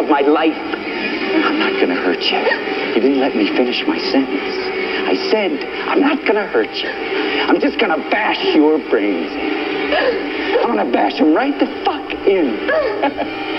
my life. I'm not going to hurt you. You didn't let me finish my sentence. I said, I'm not going to hurt you. I'm just going to bash your brains in. I'm going to bash them right the fuck in.